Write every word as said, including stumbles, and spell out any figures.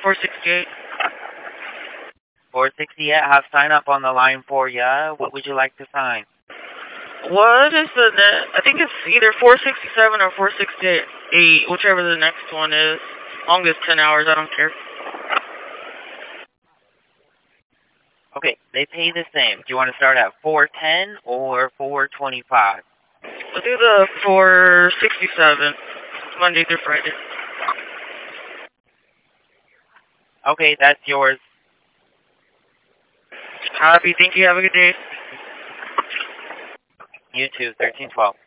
four sixty-eight. four sixty-eight, I have sign up on the line for ya. What would you like to sign? What is the net? I think it's either four sixty-seven or four sixty-eight, whichever the next one is. Long as ten hours, I don't care. Okay, they pay the same. Do you want to start at four ten or four twenty-five? Let's do the four sixty-seven, Monday through Friday. Okay, that's yours. Happy, thank you, have a good day. You too, thirteen twelve.